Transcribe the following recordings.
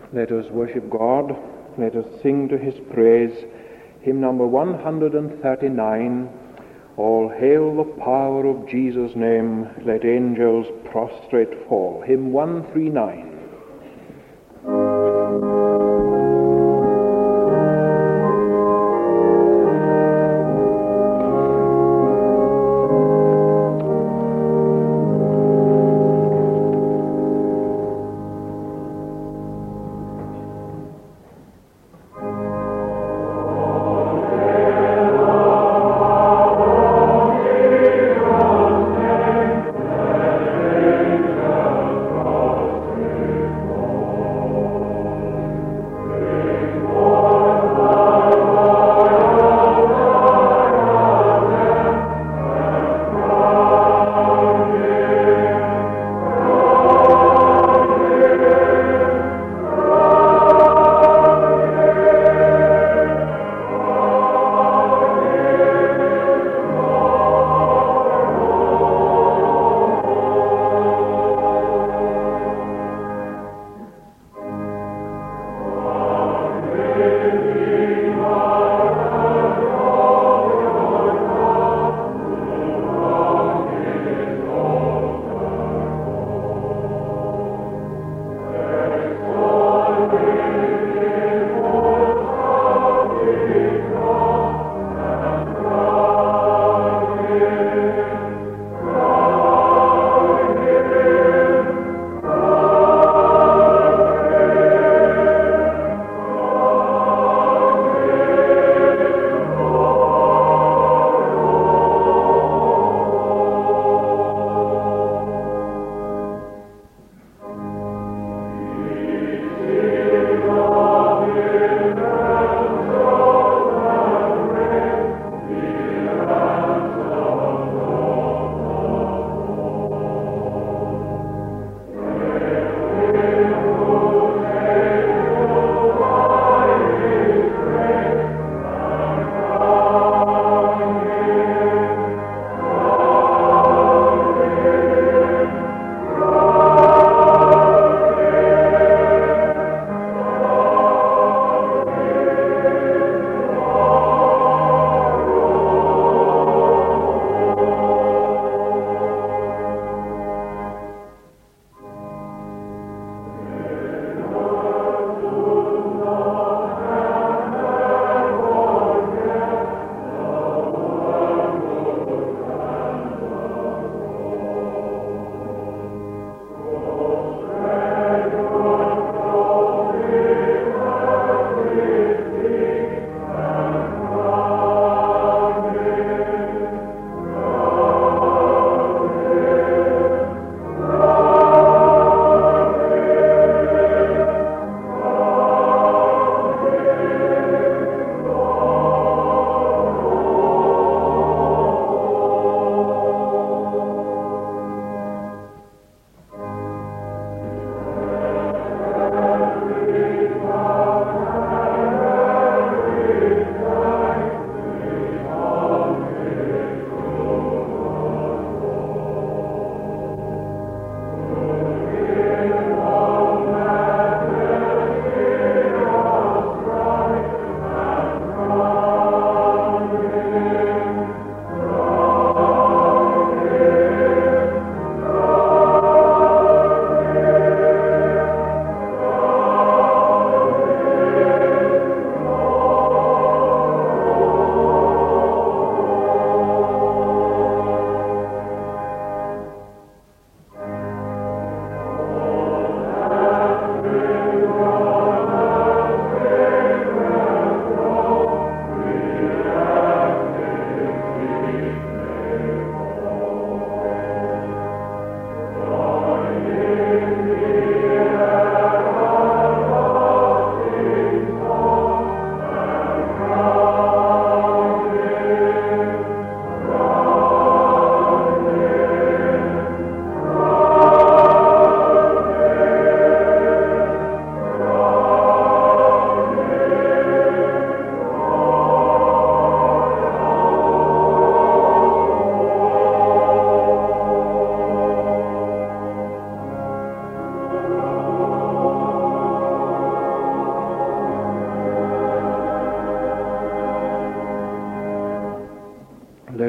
Let us worship God. Let us sing to his praise. Hymn number 139. All hail the power of Jesus' name. Let angels prostrate fall. Hymn 139.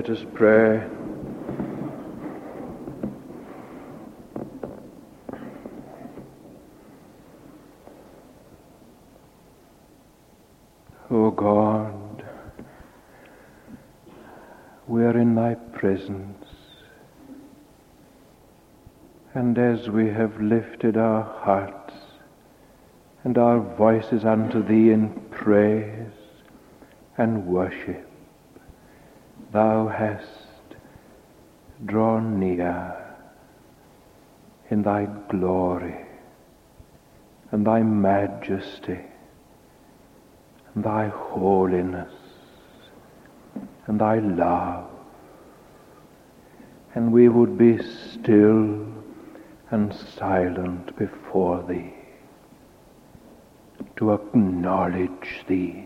Let us pray. O God, we are in thy presence, and as we have lifted our hearts and our voices unto thee in praise and worship, thou hast drawn near in thy glory and thy majesty and thy holiness and thy love, and we would be still and silent before thee to acknowledge thee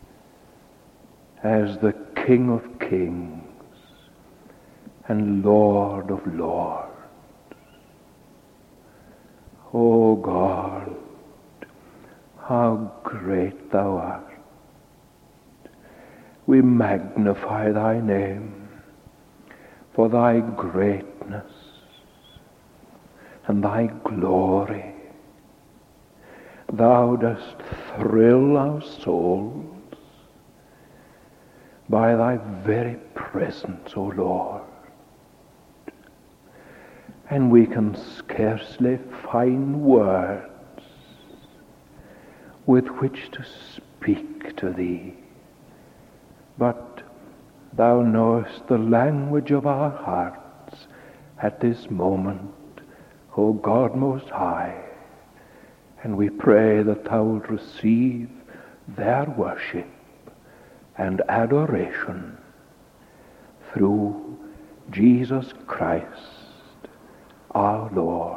as the King of kings and Lord of lords. O God, how great thou art! We magnify thy name for thy greatness and thy glory. Thou dost thrill our souls by thy very presence, O Lord. And we can scarcely find words with which to speak to thee, but thou knowest the language of our hearts at this moment, O God Most High, and we pray that thou wilt receive their worship and adoration through Jesus Christ our Lord.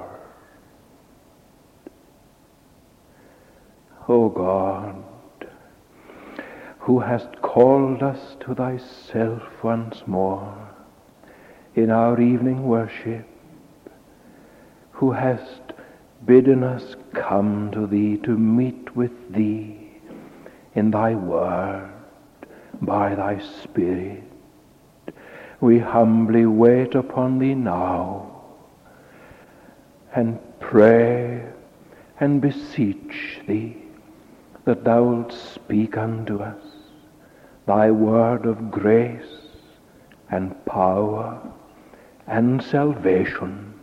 O God, who hast called us to thyself once more in our evening worship, who hast bidden us come to thee to meet with thee in thy word by thy Spirit, we humbly wait upon thee now and pray and beseech thee that thou wilt speak unto us thy word of grace and power and salvation.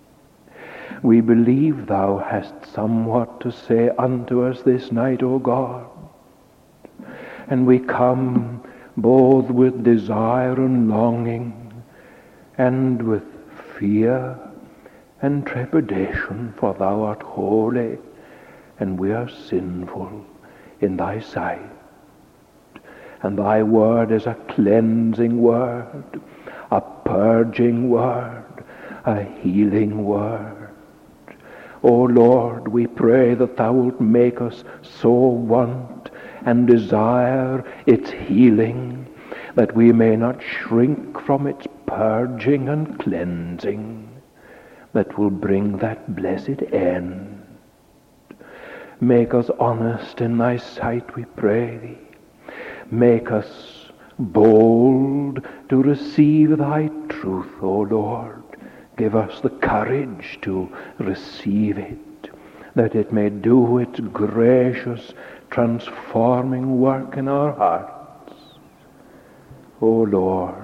We believe thou hast somewhat to say unto us this night, O God, and we come both with desire and longing and with fear and trepidation, for thou art holy and we are sinful in thy sight. And thy word is a cleansing word, a purging word, a healing word. O Lord, we pray that thou wilt make us so want and desire its healing that we may not shrink from its purging and cleansing that will bring that blessed end. Make us honest in thy sight, we pray thee. Make us bold to receive thy truth, O Lord. Give us the courage to receive it, that it may do its gracious, transforming work in our hearts. O Lord,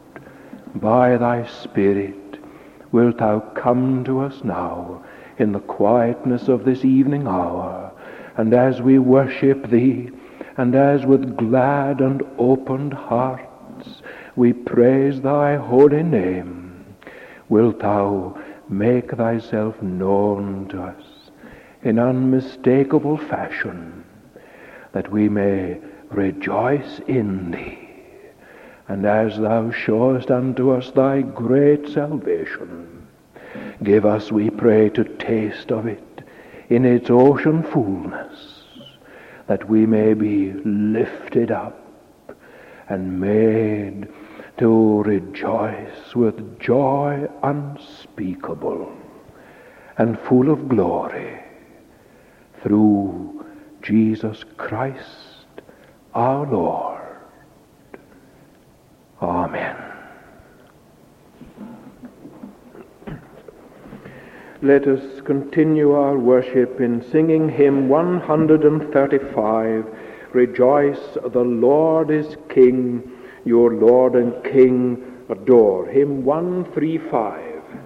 by thy Spirit wilt thou come to us now in the quietness of this evening hour, and as we worship thee, and as with glad and opened hearts we praise thy holy name, wilt thou make thyself known to us in unmistakable fashion, that we may rejoice in thee. And as thou showest unto us thy great salvation, give us, we pray, to taste of it in its ocean fullness, that we may be lifted up and made to rejoice with joy unspeakable and full of glory through Jesus Christ our Lord. Amen. Let us continue our worship in singing hymn 135, Rejoice, the Lord is King, your Lord and King adore. Hymn 135.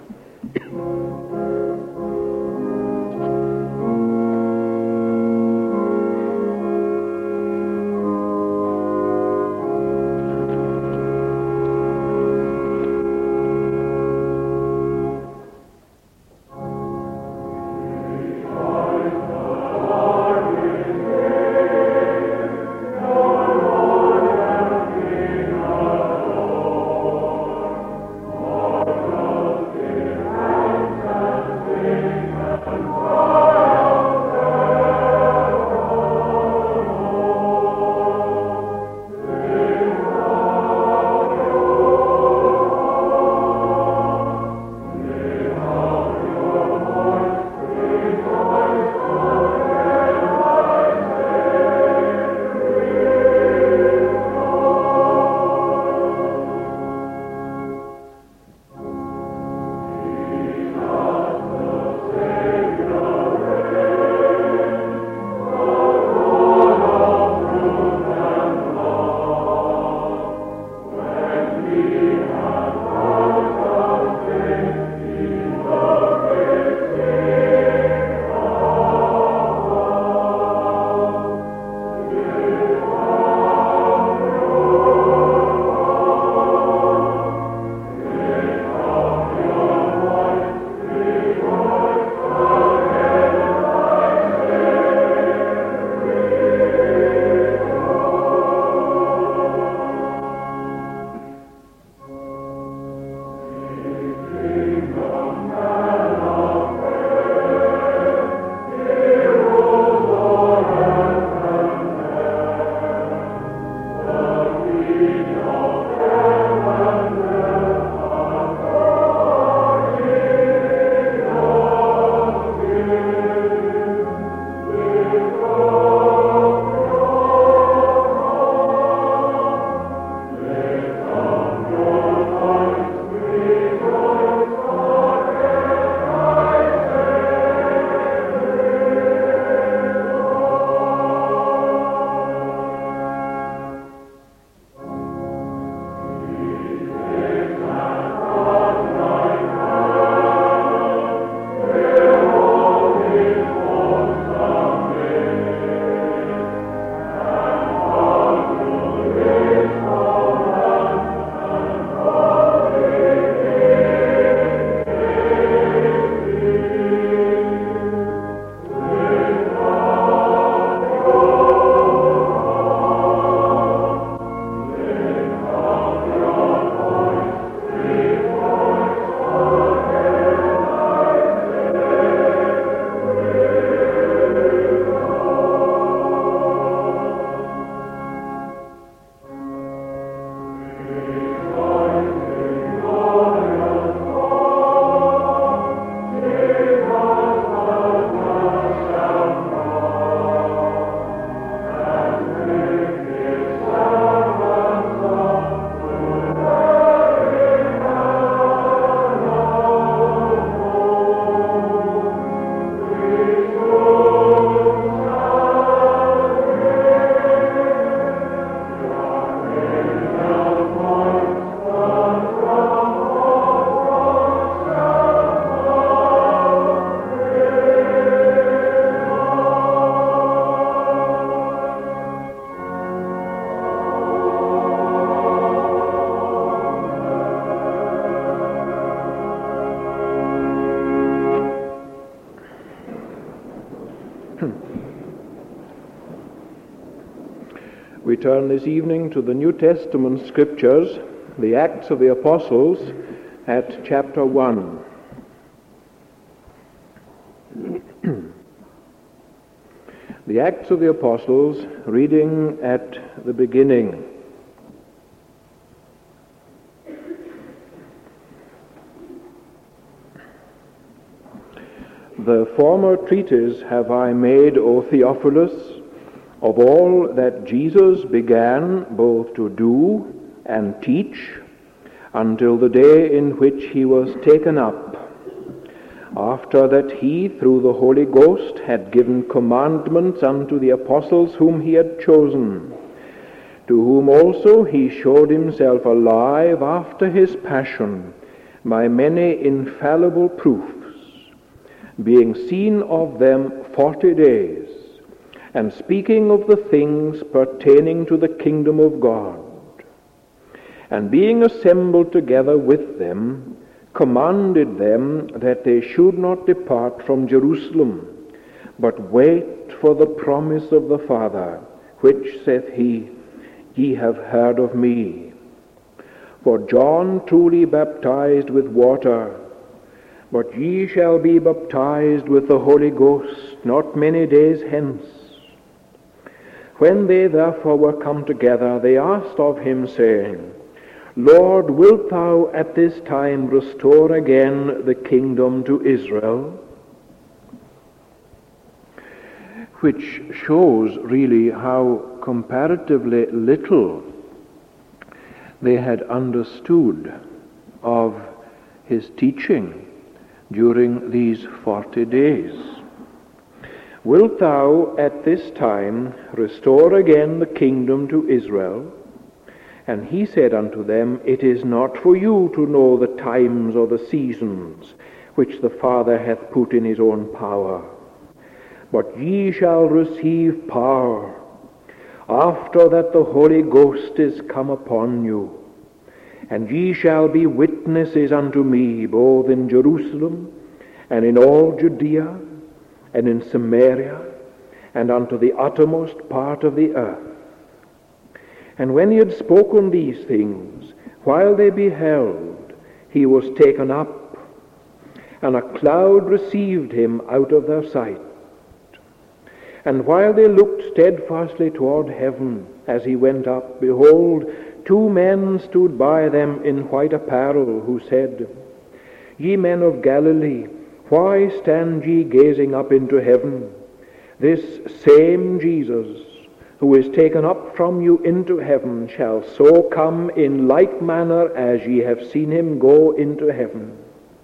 We turn this evening to the New Testament Scriptures, the Acts of the Apostles, at chapter 1. The Acts of the Apostles, reading at the beginning. The former treatise have I made, O Theophilus, of all that Jesus began both to do and teach until the day in which he was taken up, after that he, through the Holy Ghost, had given commandments unto the apostles whom he had chosen, to whom also he showed himself alive after his passion by many infallible proofs, being seen of them 40 days, and speaking of the things pertaining to the kingdom of God. And being assembled together with them, commanded them that they should not depart from Jerusalem, but wait for the promise of the Father, which, saith he, ye have heard of me. For John truly baptized with water, but ye shall be baptized with the Holy Ghost not many days hence. When they therefore were come together, they asked of him, saying, Lord, wilt thou at this time restore again the kingdom to Israel? Which shows really how comparatively little they had understood of his teaching during these 40 days. Wilt thou at this time restore again the kingdom to Israel? And he said unto them, It is not for you to know the times or the seasons which the Father hath put in his own power, but ye shall receive power after that the Holy Ghost is come upon you, and ye shall be witnesses unto me both in Jerusalem and in all Judea and in Samaria and unto the uttermost part of the earth. And when he had spoken these things, while they beheld, he was taken up, and a cloud received him out of their sight. And while they looked steadfastly toward heaven as he went up, behold, 2 men stood by them in white apparel, who said, Ye men of Galilee, why stand ye gazing up into heaven? This same Jesus, who is taken up from you into heaven, shall so come in like manner as ye have seen him go into heaven.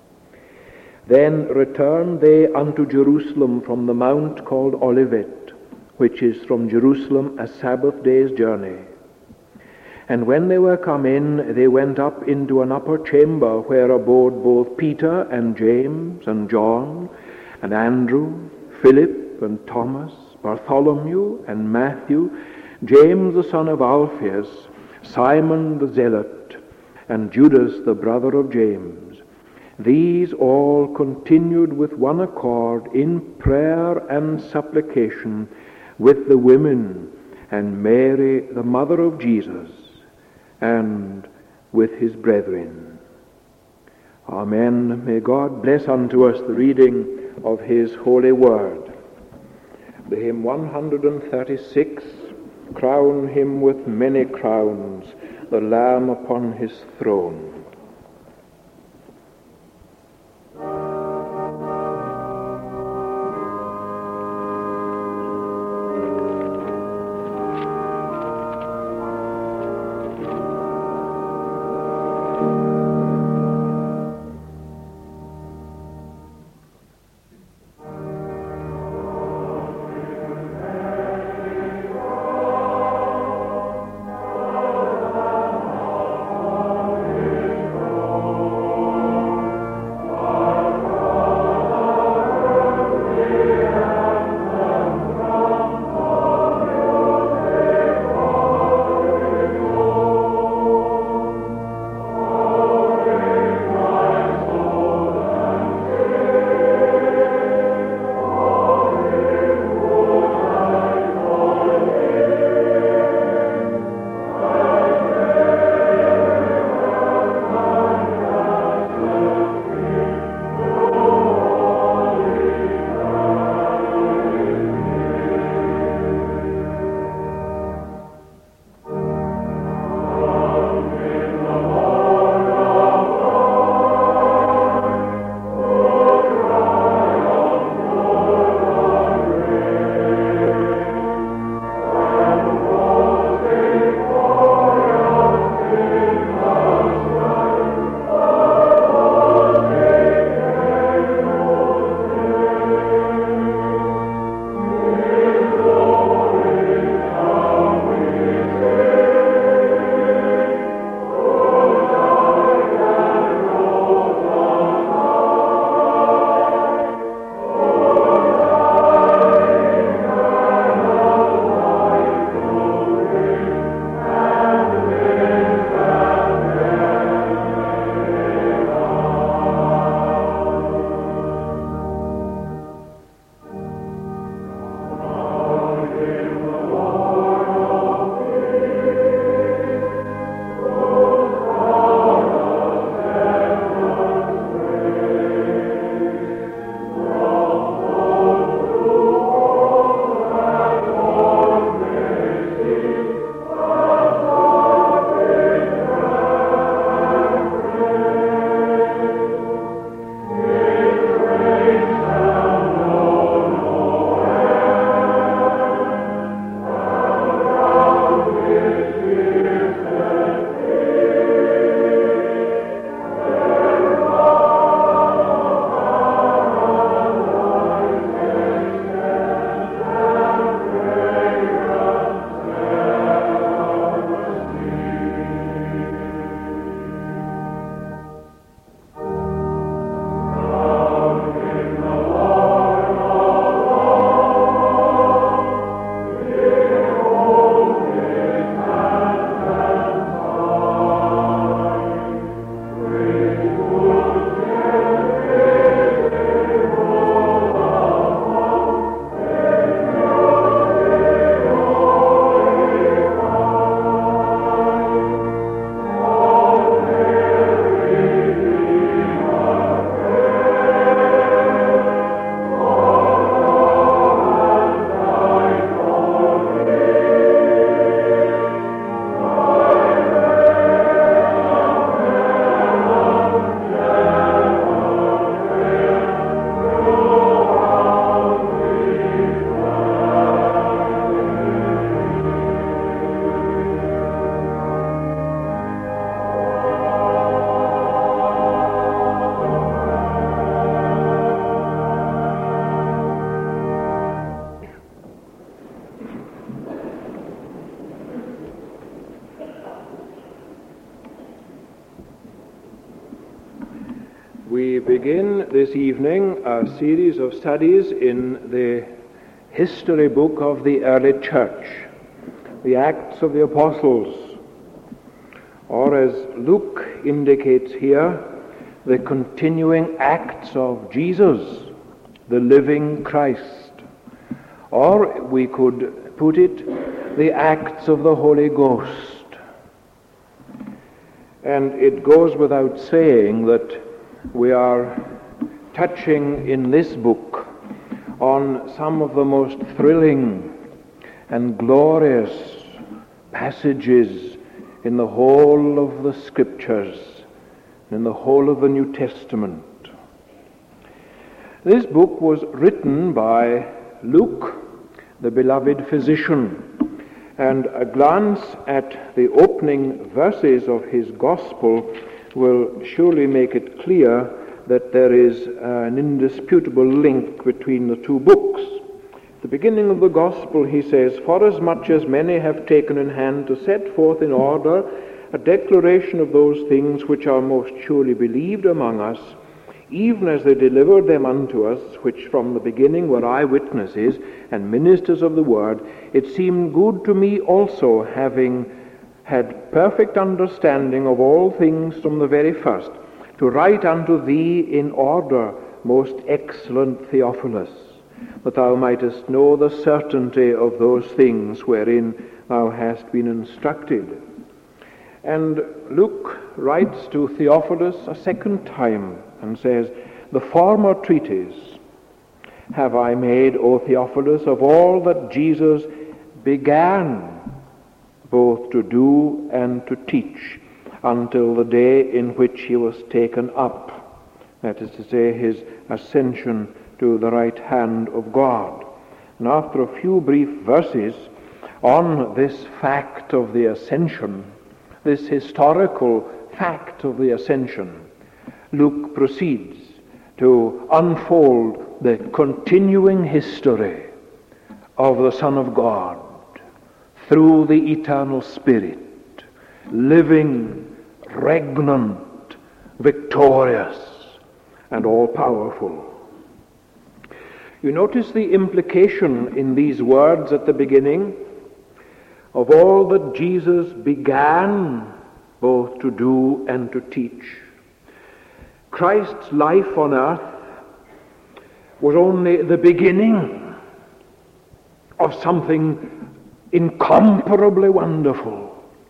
Then returned they unto Jerusalem from the mount called Olivet, which is from Jerusalem a Sabbath day's journey. And when they were come in, they went up into an upper chamber, where abode both Peter and James and John and Andrew, Philip and Thomas, Bartholomew and Matthew, James the son of Alphaeus, Simon the Zealot, and Judas the brother of James. These all continued with one accord in prayer and supplication with the women and Mary the mother of Jesus, and with his brethren. Amen. May God bless unto us the reading of his holy word. The hymn 136, Crown him with many crowns, the Lamb upon his throne. We begin this evening a series of studies in the history book of the early church, the Acts of the Apostles, or as Luke indicates here, the continuing acts of Jesus, the living Christ. Or we could put it, the acts of the Holy Ghost. And it goes without saying that we are touching in this book on some of the most thrilling and glorious passages in the whole of the Scriptures, in the whole of the New Testament. This book was written by Luke, the beloved physician, and a glance at the opening verses of his Gospel will surely make it clear that there is an indisputable link between the two books. At the beginning of the Gospel he says, "Forasmuch as many have taken in hand to set forth in order a declaration of those things which are most surely believed among us, even as they delivered them unto us, which from the beginning were eyewitnesses and ministers of the word, it seemed good to me also, having had perfect understanding of all things from the very first, to write unto thee in order, most excellent Theophilus, that thou mightest know the certainty of those things wherein thou hast been instructed." And Luke writes to Theophilus a second time and says, "The former treatise have I made, O Theophilus, of all that Jesus began both to do and to teach, until the day in which he was taken up," that is to say, his ascension to the right hand of God. And after a few brief verses on this fact of the ascension, this historical fact of the ascension, Luke proceeds to unfold the continuing history of the Son of God through the eternal Spirit, living, regnant, victorious, and all-powerful. You notice the implication in these words at the beginning of all that Jesus began both to do and to teach. Christ's life on earth was only the beginning of something incomparably wonderful.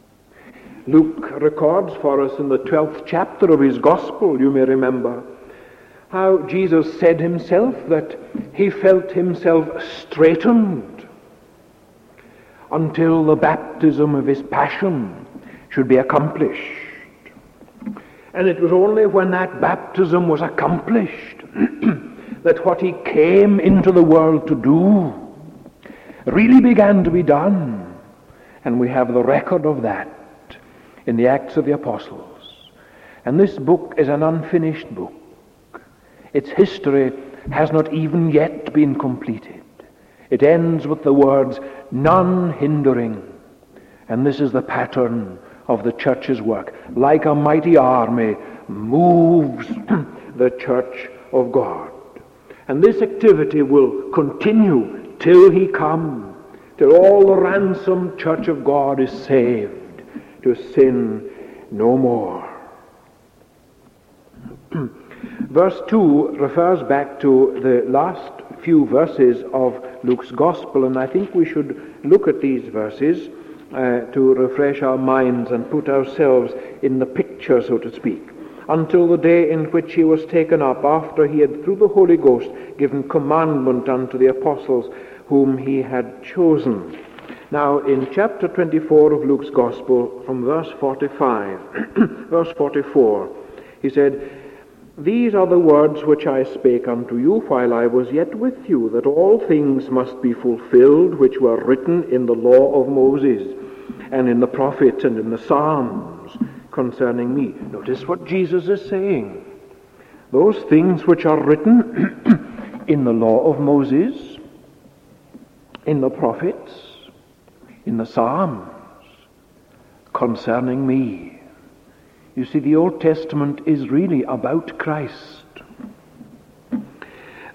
Luke records for us in the 12th chapter of his Gospel, you may remember, how Jesus said himself that he felt himself straitened until the baptism of his passion should be accomplished. And it was only when that baptism was accomplished that what he came into the world to do really began to be done. And we have the record of that in the Acts of the Apostles. And this book is an unfinished book. Its history has not even yet been completed. It ends with the words, "none hindering." And this is the pattern of the church's work. Like a mighty army moves the church of God. And this activity will continue till he come, till all the ransomed church of God is saved, to sin no more. Verse 2 refers back to the last few verses of Luke's Gospel, and I think we should look at these verses to refresh our minds and put ourselves in the picture, so to speak. "Until the day in which he was taken up, after he had through the Holy Ghost given commandment unto the apostles whom he had chosen." Now in chapter 24 of Luke's Gospel, from verse 45, verse 44, he said, "These are the words which I spake unto you while I was yet with you, that all things must be fulfilled which were written in the law of Moses, and in the prophets, and in the Psalms, concerning me." Notice what Jesus is saying. Those things which are written in the law of Moses, in the prophets, in the Psalms, concerning me. You see, the Old Testament is really about Christ.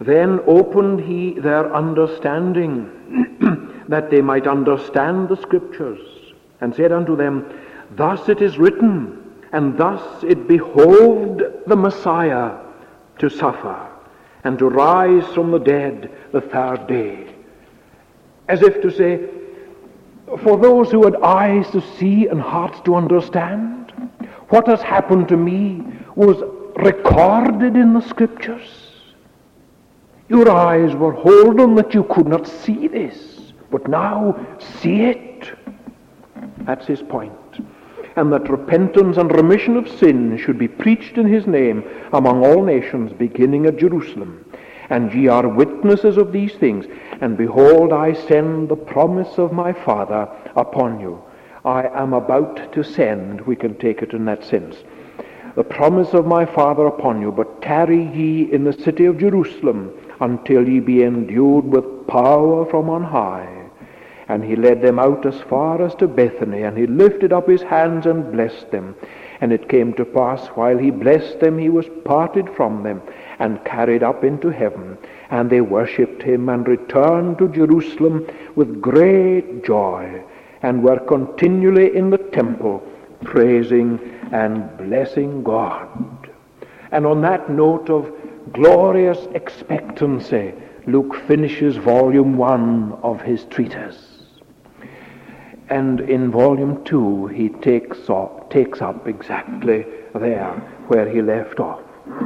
Then opened he their understanding, that they might understand the Scriptures, and said unto them, Thus it is written, and thus it behoved the Messiah to suffer, and to rise from the dead the third day. As if to say, for those who had eyes to see and hearts to understand, what has happened to me was recorded in the Scriptures. Your eyes were holden that you could not see this, but now see it. That's his point. And that repentance and remission of sin should be preached in his name among all nations, beginning at Jerusalem. And ye are witnesses of these things. And behold, I send the promise of my Father upon you. I am about to send, we can take it in that sense, the promise of my Father upon you, but tarry ye in the city of Jerusalem until ye be endued with power from on high. And he led them out as far as to Bethany, and he lifted up his hands and blessed them. And it came to pass, while he blessed them, he was parted from them, and carried up into heaven. And they worshipped him, and returned to Jerusalem with great joy, and were continually in the temple, praising and blessing God. And on that note of glorious expectancy, Luke finishes volume 1 of his treatise. And in volume 2 he takes up exactly there where he left off.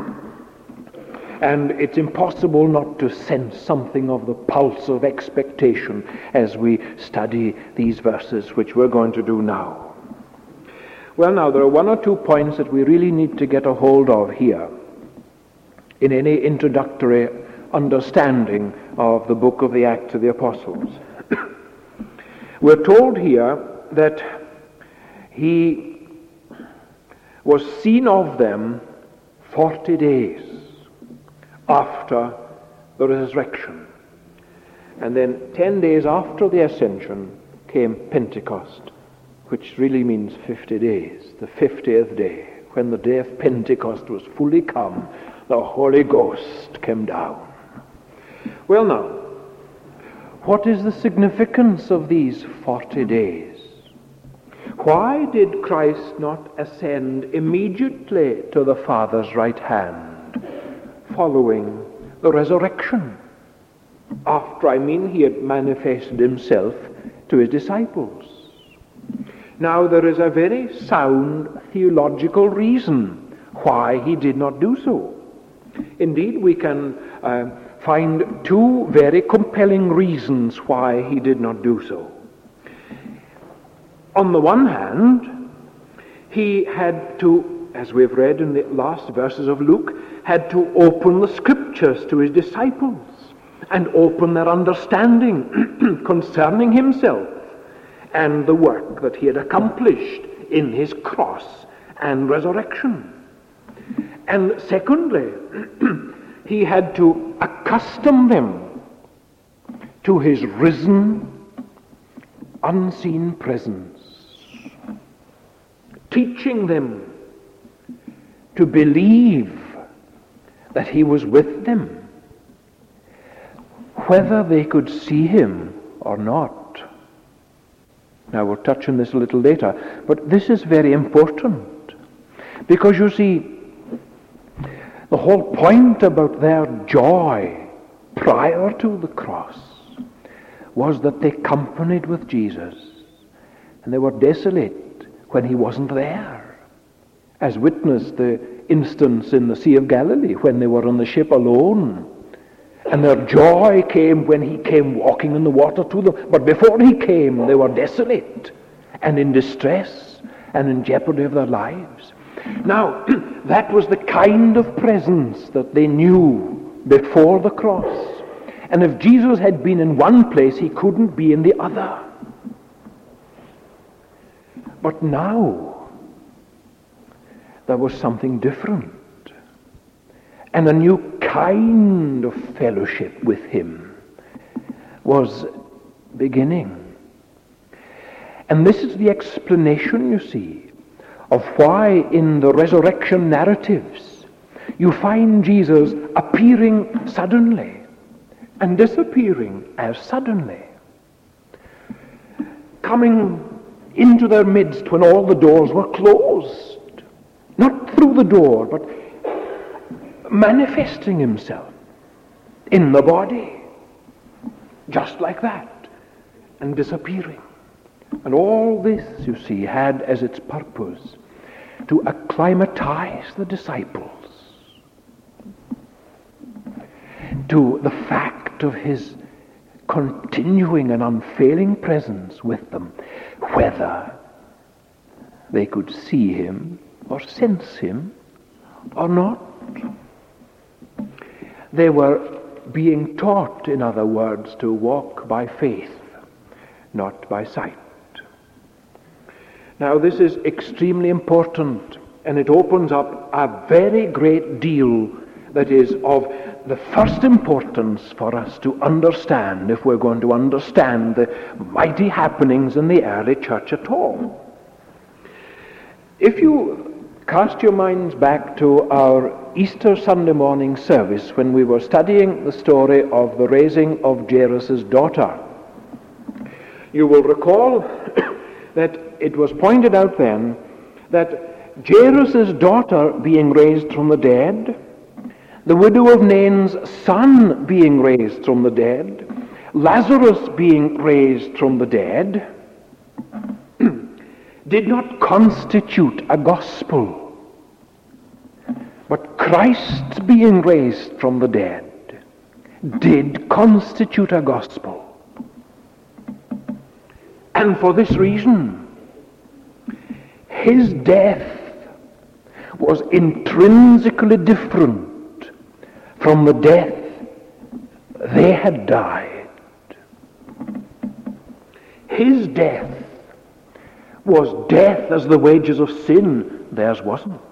And it's impossible not to sense something of the pulse of expectation as we study these verses, which we're going to do now. Well, now, there are one or two points that we really need to get a hold of here in any introductory understanding of the book of the Acts of the Apostles. We're told here that he was seen of them 40 days after the resurrection. And then 10 days after the ascension came Pentecost, which really means 50 days, the 50th day. When the day of Pentecost was fully come, the Holy Ghost came down. Well, now, what is the significance of these 40 days? Why did Christ not ascend immediately to the Father's right hand following the resurrection? After, he had manifested himself to his disciples. Now, there is a very sound theological reason why he did not do so. Indeed, we can find two very compelling reasons why he did not do so. On the one hand, he had to, as we've read in the last verses of Luke, had to open the Scriptures to his disciples and open their understanding concerning himself and the work that he had accomplished in his cross and resurrection. And secondly, he had to accustom them to his risen, unseen presence, teaching them to believe that he was with them, whether they could see him or not. Now, we'll touch on this a little later, but this is very important, because you see, the whole point about their joy prior to the cross was that they companied with Jesus, and they were desolate when he wasn't there, as witnessed the instance in the Sea of Galilee when they were on the ship alone. And their joy came when he came walking in the water to them. But before he came, they were desolate and in distress and in jeopardy of their lives. Now, that was the kind of presence that they knew before the cross. And if Jesus had been in one place, he couldn't be in the other. But now, there was something different. And a new kind of fellowship with him was beginning. And this is the explanation, you see, of why in the resurrection narratives you find Jesus appearing suddenly and disappearing as suddenly, coming into their midst when all the doors were closed, not through the door, but manifesting himself in the body, just like that, and disappearing. And all this, you see, had as its purpose to acclimatize the disciples to the fact of his continuing and unfailing presence with them, whether they could see him or sense him or not. They were being taught, in other words, to walk by faith, not by sight. Now, this is extremely important, and it opens up a very great deal that is of the first importance for us to understand if we're going to understand the mighty happenings in the early church at all. If you cast your minds back to our Easter Sunday morning service when we were studying the story of the raising of Jairus' daughter, you will recall that it was pointed out then that Jairus' daughter being raised from the dead, the widow of Nain's son being raised from the dead, Lazarus being raised from the dead, did not constitute a gospel, but Christ being raised from the dead did constitute a gospel. And for this reason, his death was intrinsically different from the death they had died. His death was death as the wages of sin, theirs wasn't.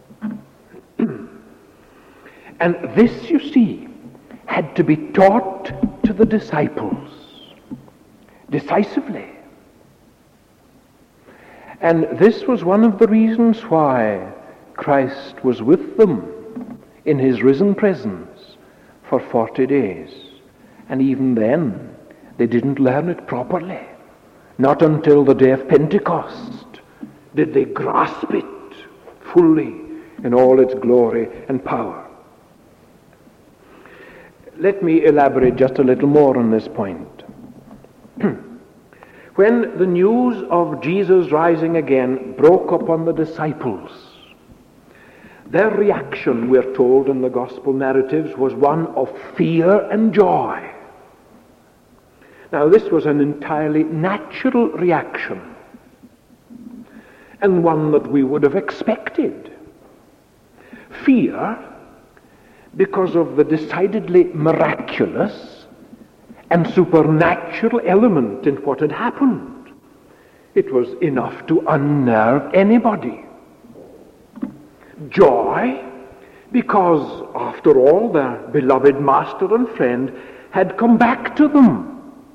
And this, you see, had to be taught to the disciples decisively. And this was one of the reasons why Christ was with them in his risen presence for 40 days. And even then, they didn't learn it properly. Not until the day of Pentecost did they grasp it fully in all its glory and power. Let me elaborate just a little more on this point. When the news of Jesus rising again broke upon the disciples, their reaction, we're told in the gospel narratives, was one of fear and joy. Now, this was an entirely natural reaction, and one that we would have expected. Fear, because of the decidedly miraculous and supernatural element in what had happened. It was enough to unnerve anybody. Joy, because, after all, their beloved master and friend had come back to them.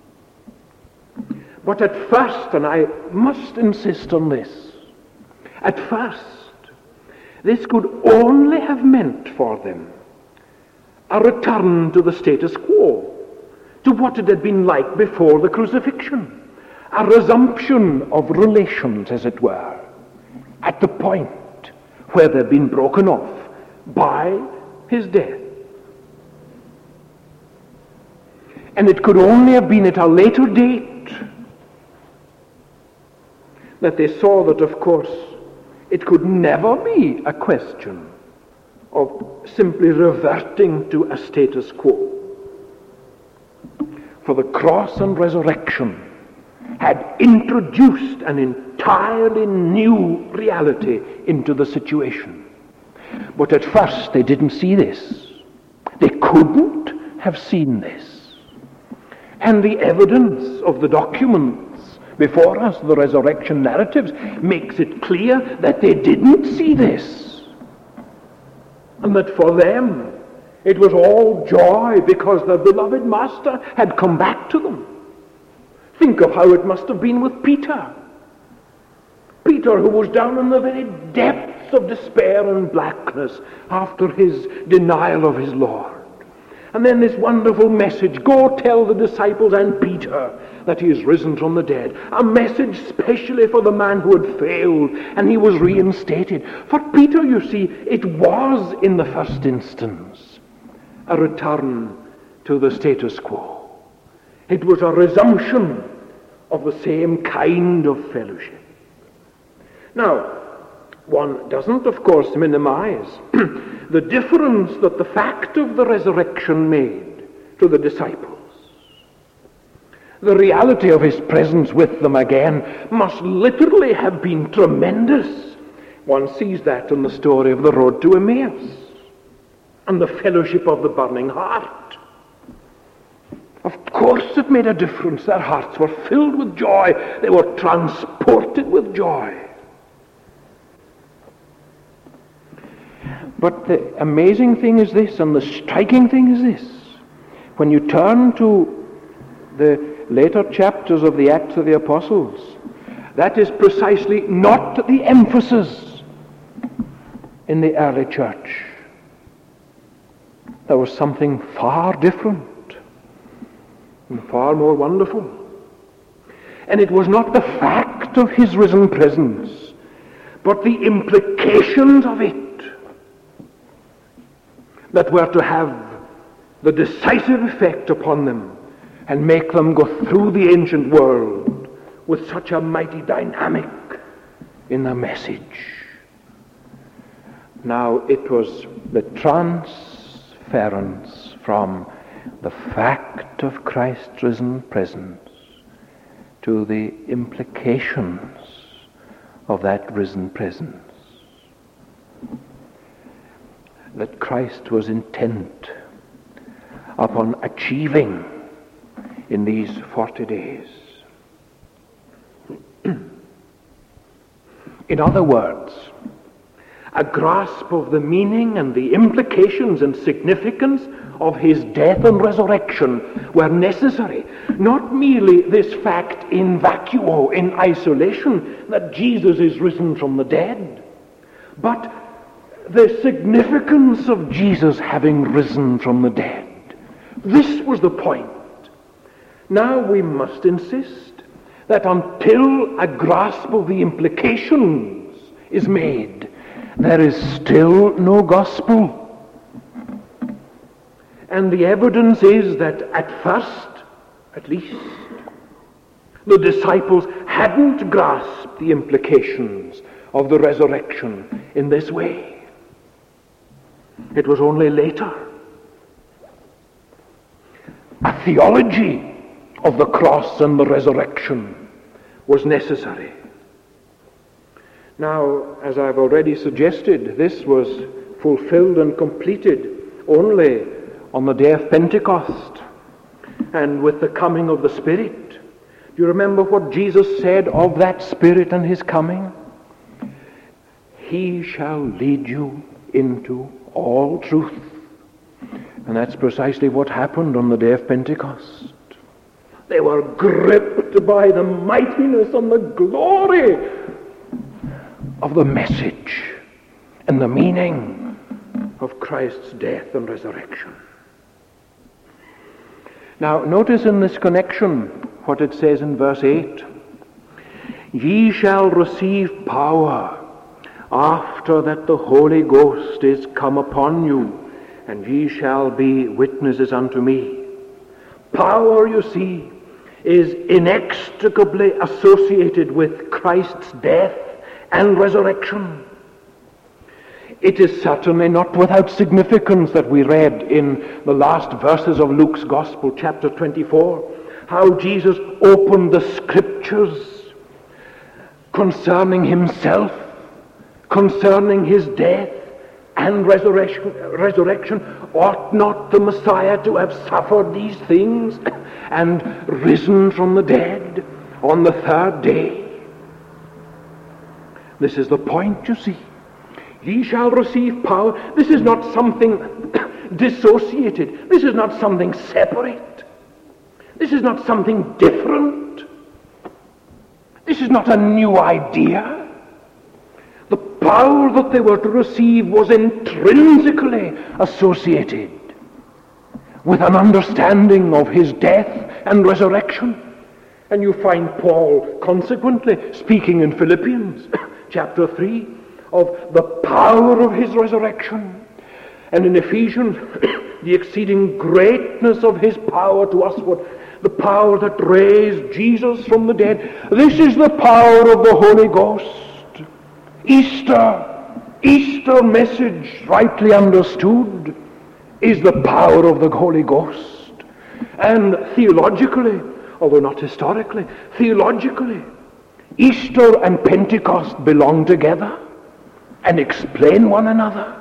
But at first, and I must insist on this, at first, this could only have meant for them a return to the status quo, to what it had been like before the crucifixion, a resumption of relations, as it were, at the point where they'd been broken off by his death. And it could only have been at a later date that they saw that, of course, it could never be a question of simply reverting to a status quo. For the cross and resurrection had introduced an entirely new reality into the situation. But at first they didn't see this. They couldn't have seen this. And the evidence of the documents before us, the resurrection narratives, makes it clear that they didn't see this. And that for them, it was all joy because their beloved master had come back to them. Think of how it must have been with Peter. Peter, who was down in the very depths depths of despair and blackness after his denial of his Lord. And then this wonderful message, go tell the disciples and Peter that he is risen from the dead. A message specially for the man who had failed and he was reinstated. For Peter, you see, it was in the first instance a return to the status quo. It was a resumption of the same kind of fellowship. Now, one doesn't, of course, minimize the difference that the fact of the resurrection made to the disciples. The reality of his presence with them again must literally have been tremendous. One sees that in the story of the road to Emmaus and the fellowship of the burning heart. Of course it made a difference. Their hearts were filled with joy. They were transported with joy. But the amazing thing is this, and the striking thing is this. When you turn to the later chapters of the Acts of the Apostles, that is precisely not the emphasis in the early church. There was something far different and far more wonderful. And it was not the fact of his risen presence, but the implications of it that were to have the decisive effect upon them and make them go through the ancient world with such a mighty dynamic in their message. Now it was the transference from the fact of Christ's risen presence to the implications of that risen presence that Christ was intent upon achieving in these 40 days. In other words, a grasp of the meaning and the implications and significance of his death and resurrection were necessary. Not merely this fact in vacuo, in isolation, that Jesus is risen from the dead, but the significance of Jesus having risen from the dead. This was the point. Now we must insist that until a grasp of the implications is made, there is still no gospel. And the evidence is that at first, at least, the disciples hadn't grasped the implications of the resurrection in this way. It was only later. A theology of the cross and the resurrection was necessary. Now, as I've already suggested, this was fulfilled and completed only on the day of Pentecost and with the coming of the Spirit. Do you remember what Jesus said of that Spirit and his coming? He shall lead you into all truth. And that's precisely what happened on the day of Pentecost. They were gripped by the mightiness and the glory of the message and the meaning of Christ's death and resurrection. Now, notice in this connection what it says in verse 8. Ye shall receive power after that the Holy Ghost is come upon you, and ye shall be witnesses unto me. Power, you see, is inextricably associated with Christ's death and resurrection. It is certainly not without significance that we read in the last verses of Luke's Gospel, chapter 24, how Jesus opened the Scriptures concerning himself, concerning his death and resurrection. Ought not the Messiah to have suffered these things and risen from the dead on the third day? This is the point, you see. Ye shall receive power. This is not something dissociated. This is not something separate. This is not something different. This is not a new idea. The power that they were to receive was intrinsically associated with an understanding of his death and resurrection. And you find Paul consequently speaking in Philippians chapter 3 of the power of his resurrection, and in Ephesians the exceeding greatness of his power to us, the power that raised Jesus from the dead. This is the power of the Holy Ghost. Easter message, rightly understood, is the power of the Holy Ghost. And theologically, although not historically, theologically, Easter and Pentecost belong together and explain one another.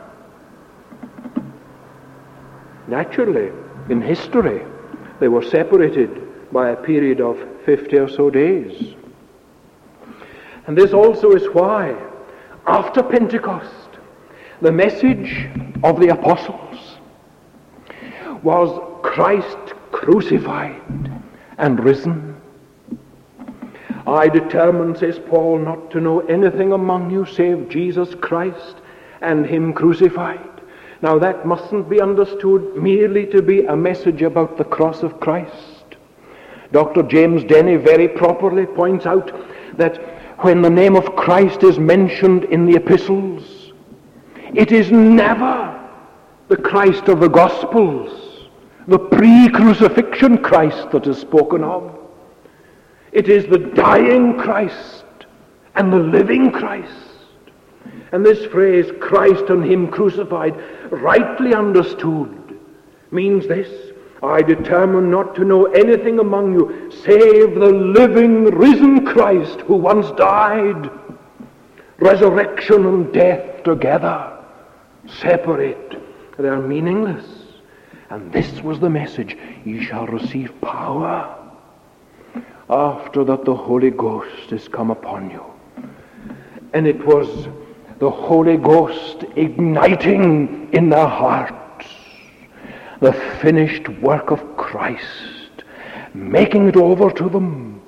Naturally, in history, they were separated by a period of 50 or so days. And this also is why, after Pentecost, the message of the apostles was Christ crucified and risen. I determined, says Paul, not to know anything among you save Jesus Christ and him crucified. Now that mustn't be understood merely to be a message about the cross of Christ. Dr. James Denney very properly points out that when the name of Christ is mentioned in the epistles, it is never the Christ of the Gospels, the pre-crucifixion Christ that is spoken of. It is the dying Christ and the living Christ. And this phrase, Christ and him crucified, rightly understood, means this: I determine not to know anything among you save the living, risen Christ who once died. Resurrection and death together, separate, they are meaningless. And this was the message: ye shall receive power after that the Holy Ghost is come upon you. And it was the Holy Ghost igniting in their hearts the finished work of Christ, making it over to them,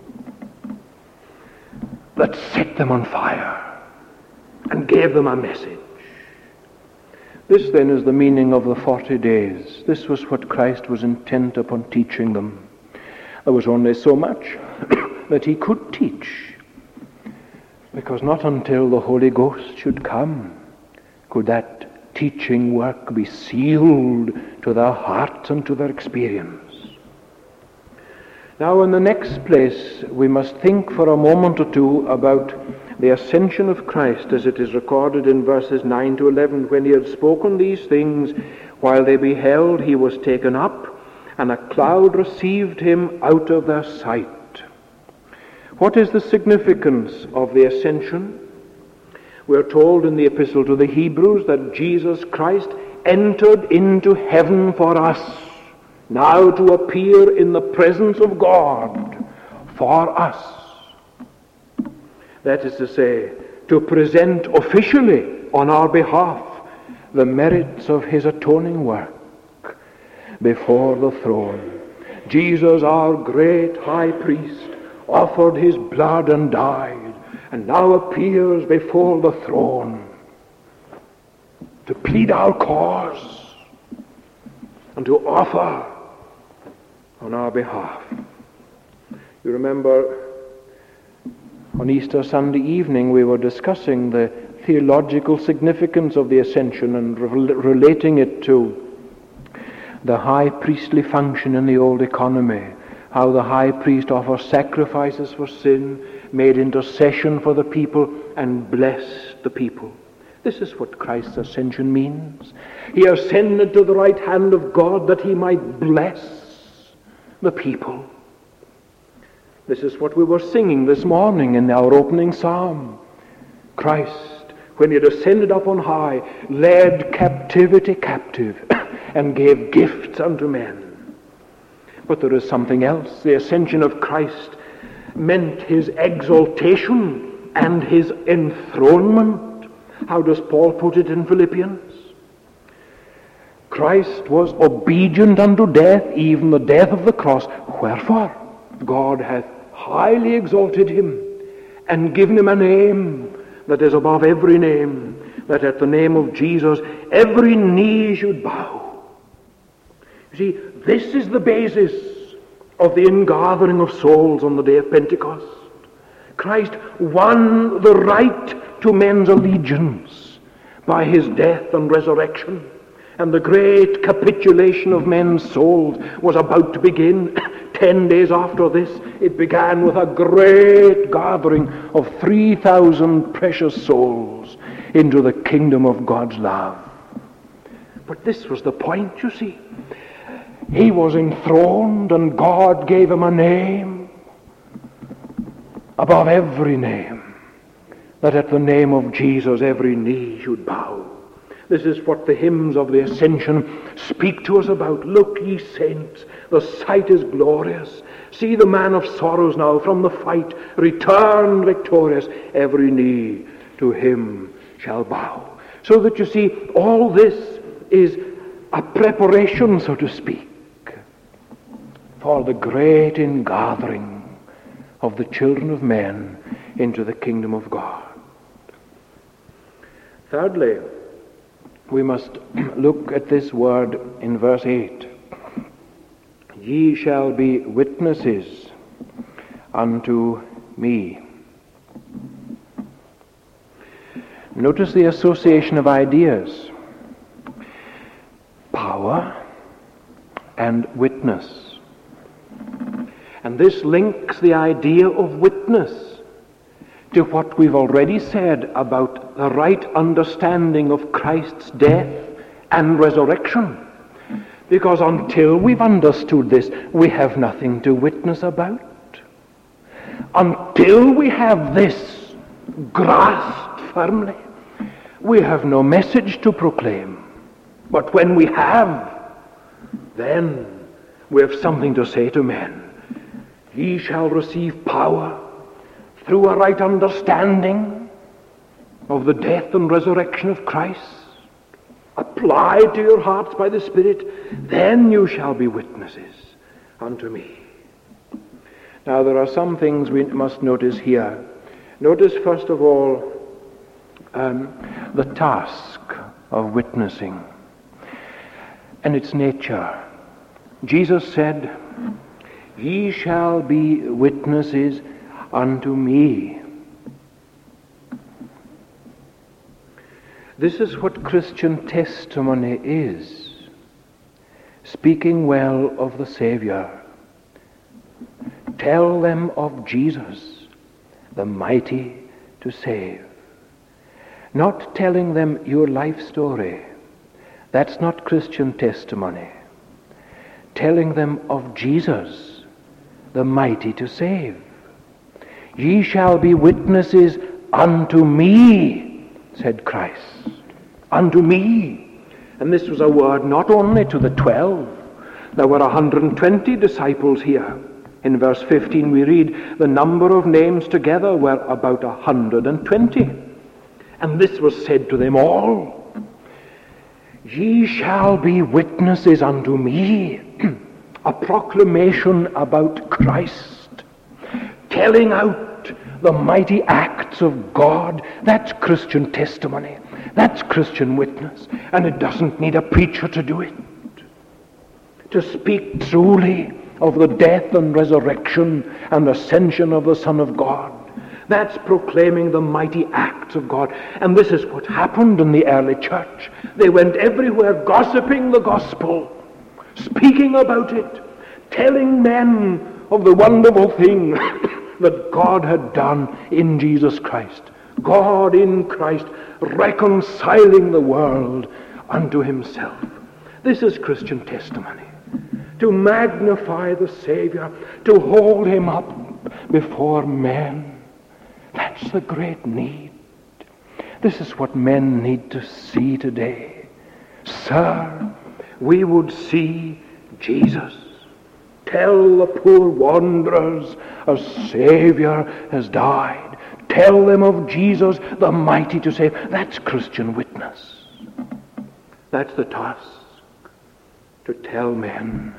that set them on fire and gave them a message. This then is the meaning of the 40 days. This was what Christ was intent upon teaching them. There was only so much that he could teach, because not until the Holy Ghost should come could that teaching work be sealed to their hearts and to their experience. Now, in the next place, we must think for a moment or two about the ascension of Christ as it is recorded in verses 9 to 11. When he had spoken these things, while they beheld, he was taken up, and a cloud received him out of their sight. What is the significance of the ascension? We are told in the epistle to the Hebrews that Jesus Christ entered into heaven for us, now to appear in the presence of God for us. That is to say, to present officially on our behalf the merits of his atoning work before the throne. Jesus, our great high priest, offered his blood and died, and now appears before the throne to plead our cause and to offer on our behalf. You remember on Easter Sunday evening we were discussing the theological significance of the ascension and relating it to the high priestly function in the old economy, how the high priest offers sacrifices for sin, made intercession for the people, and blessed the people. This is what Christ's ascension means. He ascended to the right hand of God that he might bless the people. This is what we were singing this morning in our opening psalm. Christ, when he had ascended up on high, led captivity captive and gave gifts unto men. But there is something else. The ascension of Christ meant his exaltation and his enthronement. How does Paul put it in Philippians? Christ was obedient unto death, even the death of the cross. Wherefore God hath highly exalted him and given him a name that is above every name, that at the name of Jesus every knee should bow. You see, this is the basis of the ingathering of souls on the day of Pentecost. Christ won the right to men's allegiance by his death and resurrection, and the great capitulation of men's souls was about to begin. 10 days after this, it began with a great gathering of 3,000 precious souls into the kingdom of God's love. But this was the point, you see. He was enthroned, and God gave him a name above every name, that at the name of Jesus every knee should bow. This is what the hymns of the Ascension speak to us about. Look, ye saints, the sight is glorious. See the man of sorrows now from the fight return victorious. Every knee to him shall bow. So that you see, all this is a preparation, so to speak, for the great ingathering of the children of men into the kingdom of God. Thirdly, we must look at this word in verse 8. Ye shall be witnesses unto me. Notice the association of ideas. Power and witness. And this links the idea of witness to what we've already said about the right understanding of Christ's death and resurrection. Because until we've understood this, we have nothing to witness about. Until we have this grasped firmly, we have no message to proclaim. But when we have, then we have something to say to men. Ye shall receive power through a right understanding of the death and resurrection of Christ, applied to your hearts by the Spirit, then you shall be witnesses unto me. Now there are some things we must notice here. Notice first of all the task of witnessing and its nature. Jesus said, ye shall be witnesses unto me. This is what Christian testimony is. Speaking well of the Savior. Tell them of Jesus, the mighty to save. Not telling them your life story. That's not Christian testimony. Telling them of Jesus, the mighty to save. Ye shall be witnesses unto me, said Christ. Unto me. And this was a word not only to the 12. There were 120 disciples here. In verse 15 we read, the number of names together were about 120. And this was said to them all. Ye shall be witnesses unto me. A proclamation about Christ. Telling out the mighty acts of God. That's Christian testimony. That's Christian witness. And it doesn't need a preacher to do it. To speak truly of the death and resurrection and ascension of the Son of God. That's proclaiming the mighty acts of God. And this is what happened in the early church. They went everywhere gossiping the gospel, speaking about it, telling men of the wonderful thing that God had done in Jesus Christ. God in Christ reconciling the world unto himself. This is Christian testimony. To magnify the Savior, to hold him up before men. That's the great need. This is what men need to see today. Sir, we would see Jesus. Tell the poor wanderers a Savior has died. Tell them of Jesus, the mighty to save. That's Christian witness. That's the task. To tell men.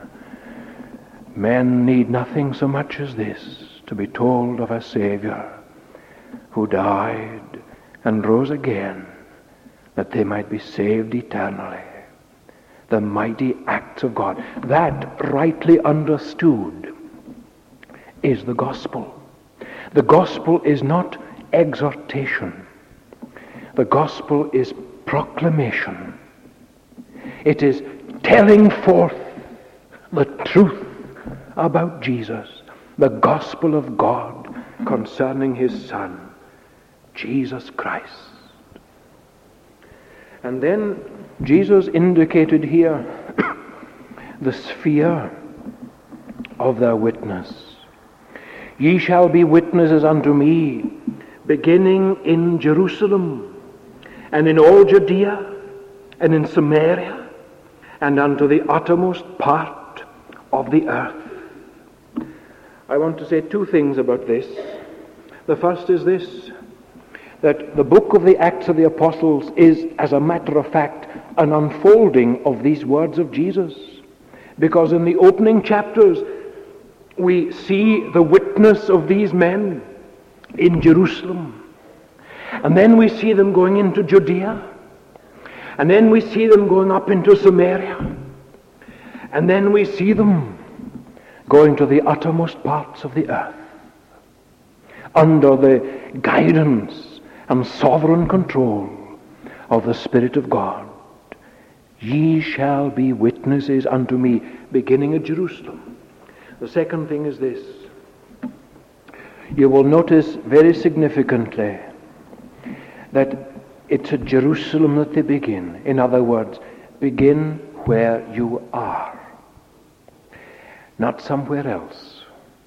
Men need nothing so much as this, to be told of a Savior who died and rose again, that they might be saved eternally. The mighty acts of God. That, rightly understood, is the gospel. The gospel is not exhortation. The gospel is proclamation. It is telling forth the truth about Jesus, the gospel of God concerning his Son, Jesus Christ. And then Jesus indicated here the sphere of their witness. Ye shall be witnesses unto me, beginning in Jerusalem, and in all Judea, and in Samaria, and unto the uttermost part of the earth. I want to say two things about this. The first is this, that the book of the Acts of the Apostles is, as a matter of fact, an unfolding of these words of Jesus. Because in the opening chapters, we see the witness of these men in Jerusalem. And then we see them going into Judea. And then we see them going up into Samaria. And then we see them going to the uttermost parts of the earth, under the guidance and sovereign control of the Spirit of God. Ye shall be witnesses unto me, beginning at Jerusalem. The second thing is this. You will notice very significantly that it's at Jerusalem that they begin. In other words, begin where you are, not somewhere else.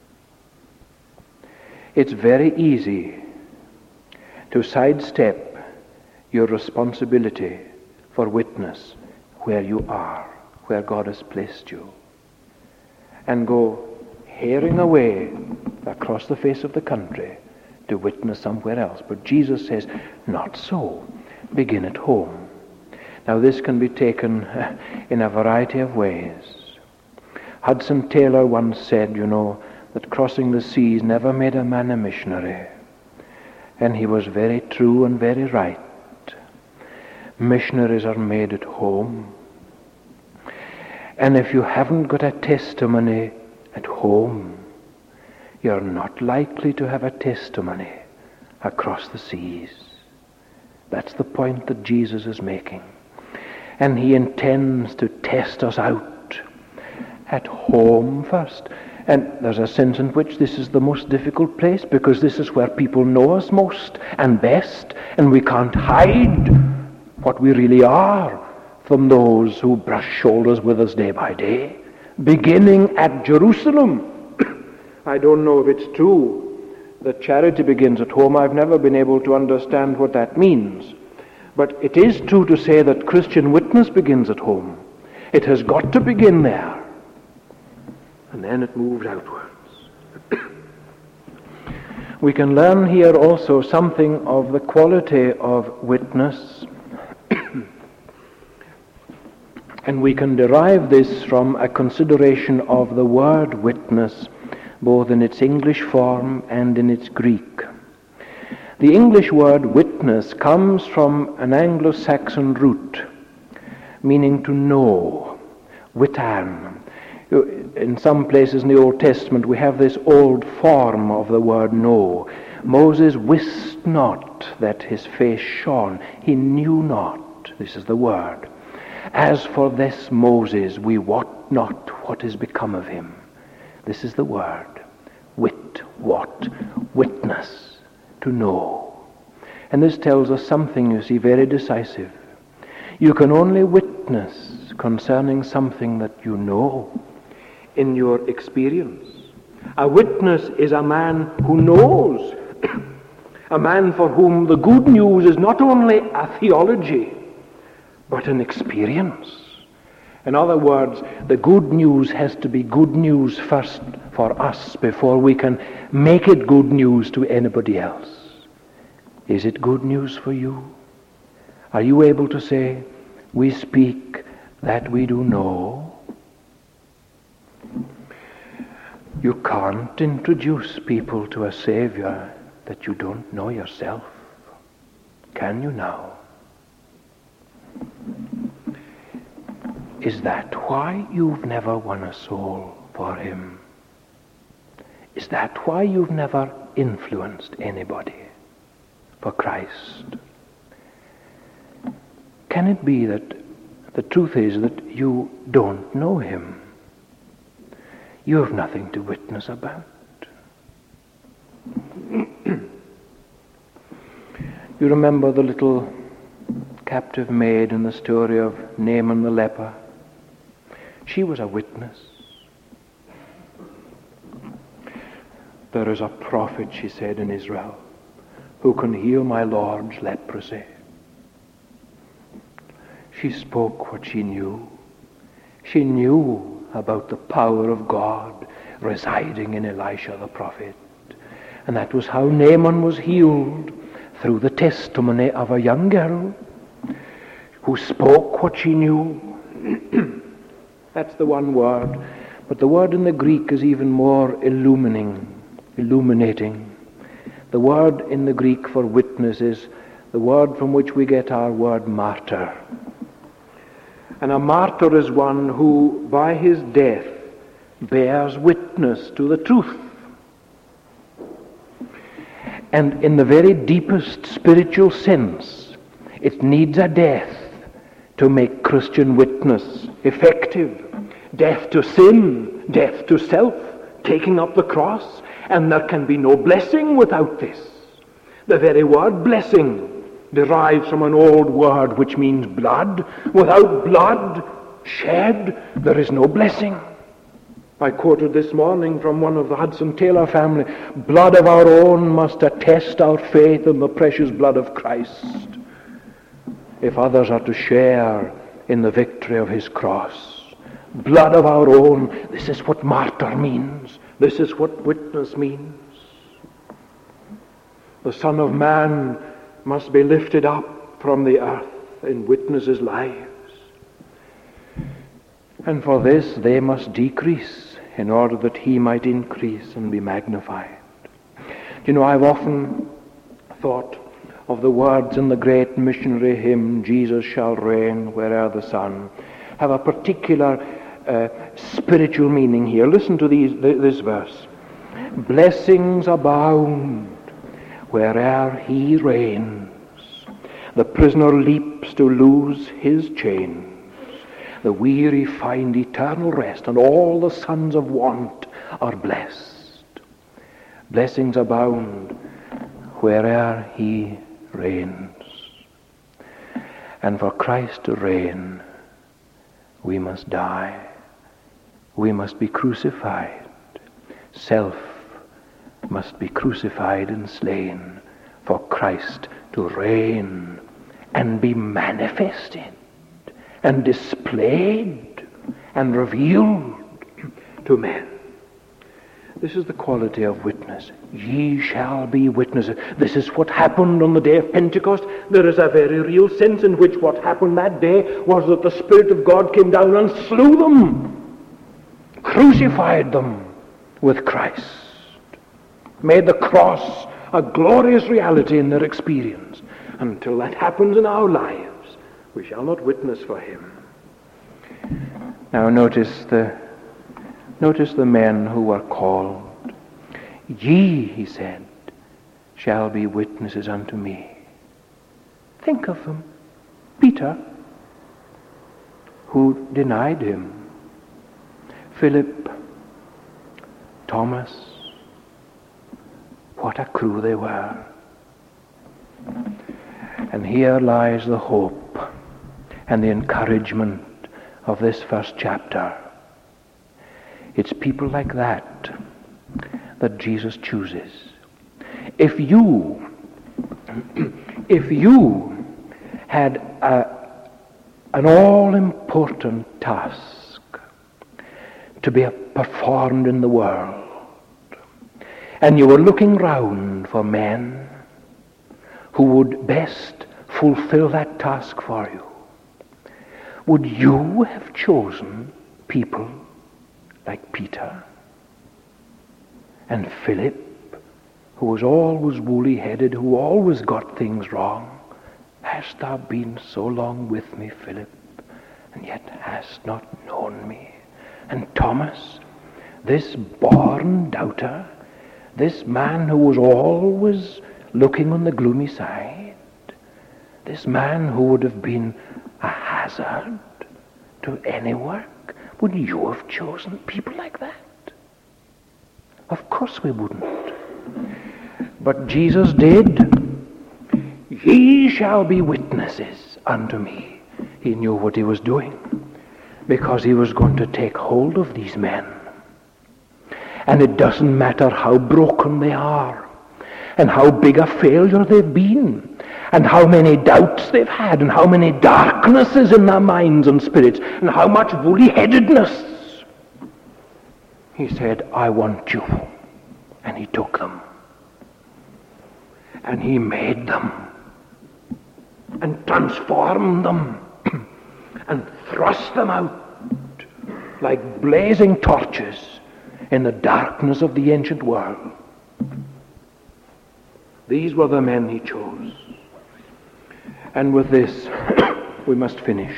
It's very easy to sidestep your responsibility for witness where you are, where God has placed you, and go herring away across the face of the country to witness somewhere else. But Jesus says, not so. Begin at home. Now this can be taken in a variety of ways. Hudson Taylor once said, that crossing the seas never made a man a missionary. And he was very true and very right. Missionaries are made at home. And if you haven't got a testimony at home, you're not likely to have a testimony across the seas. That's the point that Jesus is making. And he intends to test us out at home first. And there's a sense in which this is the most difficult place, because this is where people know us most and best, and we can't hide what we really are from those who brush shoulders with us day by day. Beginning at Jerusalem. I don't know if it's true that charity begins at home. I've never been able to understand what that means. But it is true to say that Christian witness begins at home. It has got to begin there. And then it moves outwards. We can learn here also something of the quality of witness. And we can derive this from a consideration of the word witness, both in its English form and in its Greek. The English word witness comes from an Anglo-Saxon root, meaning to know, witan. In some places in the Old Testament we have this old form of the word know. Moses wist not that his face shone. He knew not. This is the word. As for this Moses, we wot not what is become of him. This is the word. Wit, what? Witness, to know. And this tells us something, you see, very decisive. You can only witness concerning something that you know in your experience. A witness is a man who knows, a man for whom the good news is not only a theology, but an experience. In other words, the good news has to be good news first for us before we can make it good news to anybody else. Is it good news for you? Are you able to say, we speak that we do know? You can't introduce people to a Savior that you don't know yourself. Can you now? Is that why you've never won a soul for him? Is that why you've never influenced anybody for Christ? Can it be that the truth is that you don't know him? You have nothing to witness about. You remember the little captive maid in the story of Naaman the leper? She was a witness. There is a prophet, she said, in Israel who can heal my Lord's leprosy. She spoke what she knew. She knew about the power of God residing in Elisha the prophet. And that was how Naaman was healed, through the testimony of a young girl who spoke what she knew. That's the one word. But the word in the Greek is even more illuminating. The word in the Greek for witness is the word from which we get our word martyr. And a martyr is one who, by his death, bears witness to the truth. And in the very deepest spiritual sense, it needs a death to make Christian witness effective. Death to sin, death to self, taking up the cross. And there can be no blessing without this. The very word blessing derives from an old word which means blood. Without blood shed, there is no blessing. I quoted this morning from one of the Hudson Taylor family, blood of our own must attest our faith in the precious blood of Christ, if others are to share in the victory of his cross. Blood of our own, this is what martyr means. This is what witness means. The Son of Man must be lifted up from the earth in witnesses' lives. And for this they must decrease in order that he might increase and be magnified. You know, I've often thought of the words in the great missionary hymn, Jesus shall reign where'er the sun, have a particular spiritual meaning here. Listen to this verse. Blessings abound where'er he reigns. The prisoner leaps to loose his chains. The weary find eternal rest, and all the sons of want are blessed. Blessings abound where'er he reigns. And for Christ to reign, we must die. We must be crucified. Self must be crucified and slain for Christ to reign and be manifested and displayed and revealed to men. This is the quality of witness. Ye shall be witnesses. This is what happened on the day of Pentecost. There is a very real sense in which what happened that day was that the Spirit of God came down and slew them, crucified them with Christ, made the cross a glorious reality in their experience. Until that happens in our lives, we shall not witness for him. Now notice the men who were called. Ye, he said, shall be witnesses unto me. Think of them. Peter, who denied him. Philip, Thomas. What a crew they were. And here lies the hope and the encouragement of this first chapter. It's people like that Jesus chooses. If you had an all-important task to be performed in the world, and you were looking round for men who would best fulfill that task for you, would you have chosen people like Peter and Philip, who was always woolly-headed, who always got things wrong, hast thou been so long with me, Philip, and yet hast not known me? And Thomas, this born doubter, this man who was always looking on the gloomy side, this man who would have been a hazard to any work, would you have chosen people like that? Of course we wouldn't. But Jesus did. Ye shall be witnesses unto me. He knew what he was doing, because he was going to take hold of these men. And it doesn't matter how broken they are, and how big a failure they've been, and how many doubts they've had, and how many darknesses in their minds and spirits, and how much woolly-headedness. He said, I want you. And he took them. And he made them. And transformed them. And thrust them out like blazing torches in the darkness of the ancient world. These were the men he chose. And with this, we must finish.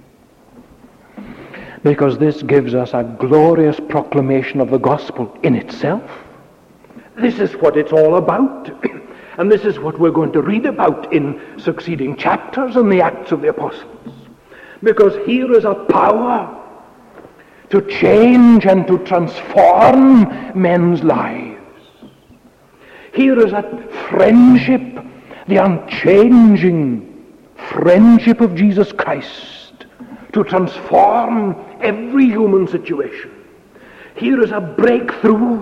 Because this gives us a glorious proclamation of the gospel in itself. This is what it's all about. And this is what we're going to read about in succeeding chapters in the Acts of the Apostles. Because here is a power to change and to transform men's lives. Here is a friendship, the unchanging friendship of Jesus Christ, to transform every human situation. Here is a breakthrough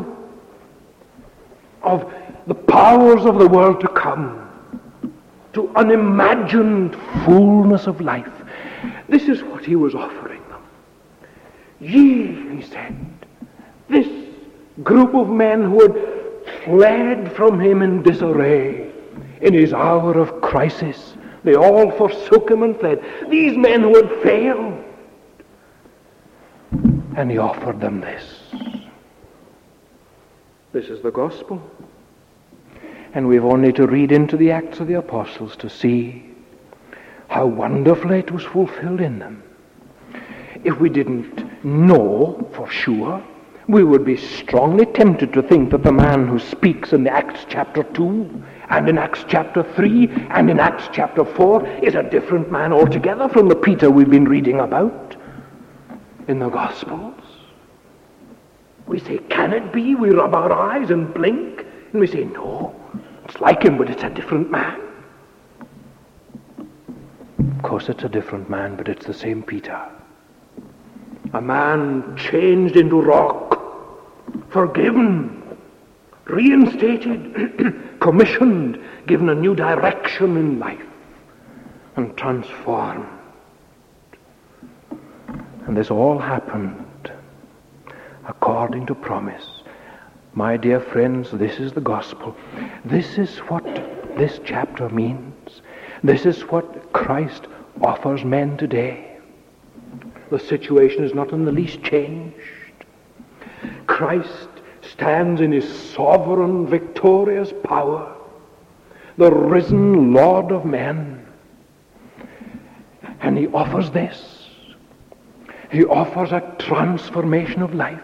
of the powers of the world to come, to unimagined fullness of life. This is what he was offering them. Ye, he said, this group of men who had fled from him in disarray in his hour of crisis, they all forsook him and fled. These men who had failed. And he offered them this. This is the gospel. And we've only to read into the Acts of the Apostles to see how wonderfully it was fulfilled in them. If we didn't know for sure, we would be strongly tempted to think that the man who speaks in Acts chapter 2 and in Acts chapter 3 and in Acts chapter 4 is a different man altogether from the Peter we've been reading about in the Gospels. We say, can it be? We rub our eyes and blink and we say, no, it's like him, but it's a different man. Of course it's a different man, but it's the same Peter. A man changed into rock, forgiven, reinstated, commissioned, given a new direction in life, and transformed. And this all happened according to promise. My dear friends, this is the gospel. This is what this chapter means. This is what Christ offers men today. The situation is not in the least changed. Christ stands in his sovereign, victorious power, the risen Lord of men. And he offers this. He offers a transformation of life.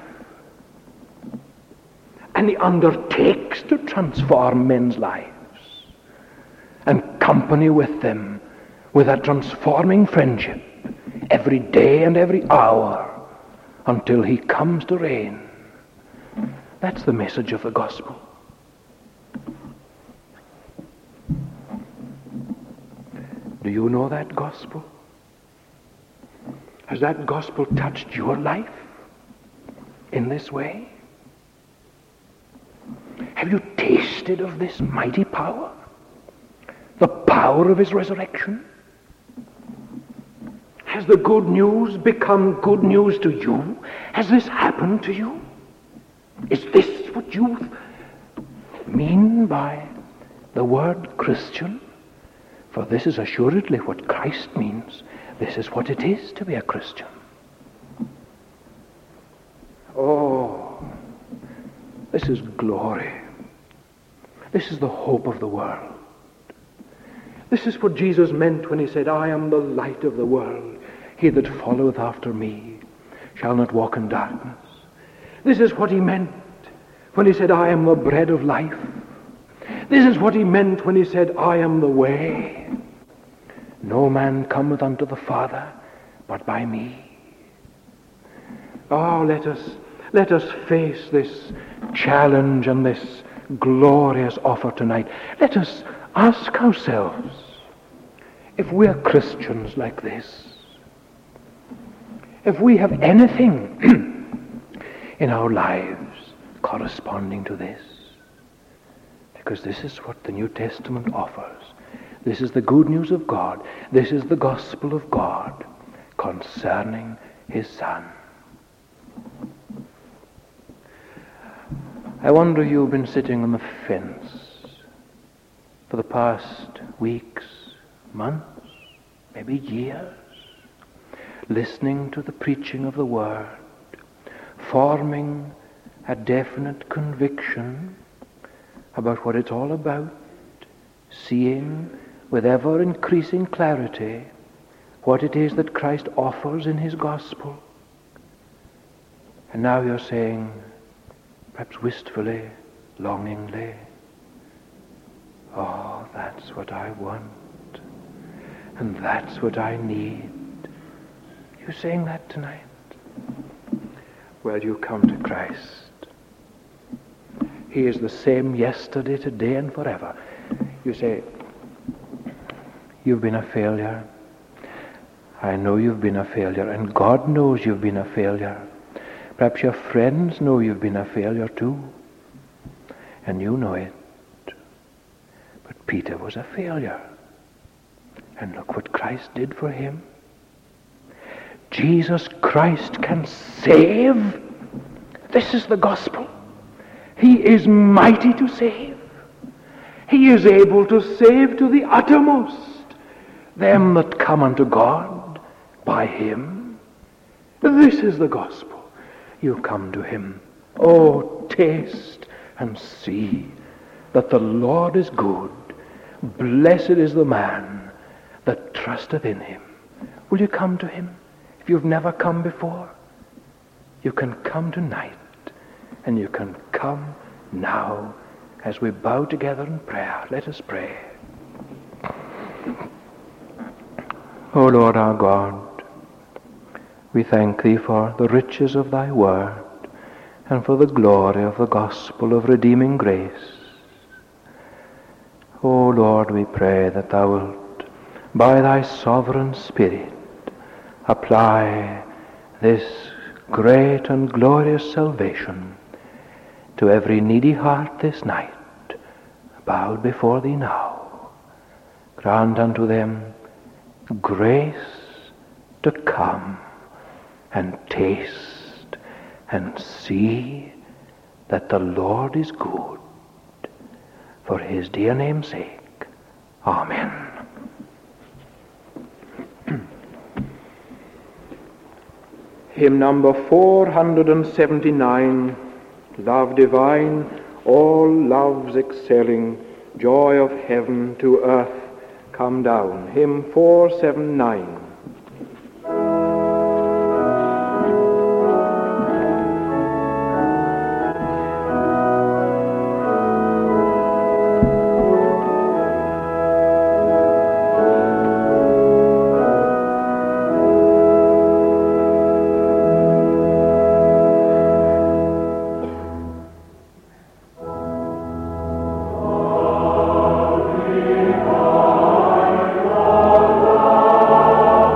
And he undertakes to transform men's lives and company with them with a transforming friendship every day and every hour until he comes to reign. That's the message of the gospel. Do you know that gospel? Has that gospel touched your life in this way? Have you tasted of this mighty power? The power of his resurrection? Has the good news become good news to you? Has this happened to you? Is this what you mean by the word Christian? For this is assuredly what Christ means. This is what it is to be a Christian. Oh, this is glory. This is the hope of the world. This is what Jesus meant when he said, I am the light of the world. He that followeth after me shall not walk in darkness. This is what he meant when he said, I am the bread of life. This is what he meant when he said, I am the way. No man cometh unto the Father but by me. Oh, let us face this challenge and this glorious offer tonight. Let us ask ourselves, if we are Christians like this, if we have anything in our lives corresponding to this, because this is what the New Testament offers. This is the good news of God. This is the gospel of God concerning his Son. I wonder, you've been sitting on the fence for the past weeks, months, maybe years, listening to the preaching of the Word, forming a definite conviction about what it's all about, seeing with ever-increasing clarity what it is that Christ offers in his gospel. And now you're saying, perhaps wistfully, longingly, oh, that's what I want, and that's what I need. You saying that tonight? Well, you come to Christ. He is the same yesterday, today, and forever. You say, you've been a failure. I know you've been a failure, and God knows you've been a failure. Perhaps your friends know you've been a failure too, and you know it. But Peter was a failure, and look what Christ did for him. Jesus Christ can save. This is the gospel. He is mighty to save. He is able to save to the uttermost them that come unto God by him. This is the gospel. You come to him. Oh, taste and see that the Lord is good. Blessed is the man that trusteth in him. Will you come to him? If you've never come before, you can come tonight, and you can come now as we bow together in prayer. Let us pray. O Lord our God, we thank thee for the riches of thy word and for the glory of the gospel of redeeming grace. O Lord, we pray that thou wilt, by thy sovereign Spirit, apply this great and glorious salvation to every needy heart this night, bowed before thee now. Grant unto them grace to come and taste and see that the Lord is good. For his dear name's sake. Amen. Hymn number 479, Love Divine, all loves excelling, joy of heaven to earth come down. Hymn 479. Oh